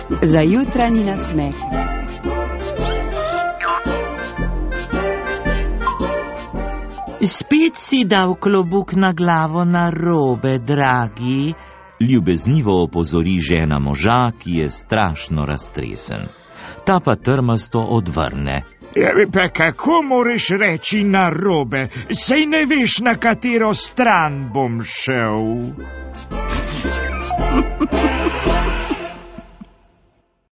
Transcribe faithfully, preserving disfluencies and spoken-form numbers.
Za jutranji nasmeh. Spet si dal klobuk na glavo narobe, dragi, ljubeznivo opozori žena moža, ki je strašno raztresen. Ta pa trmasto odvrne. Ja, pa kako moraš reči narobe? Sej ne veš, na katero stran bom šel.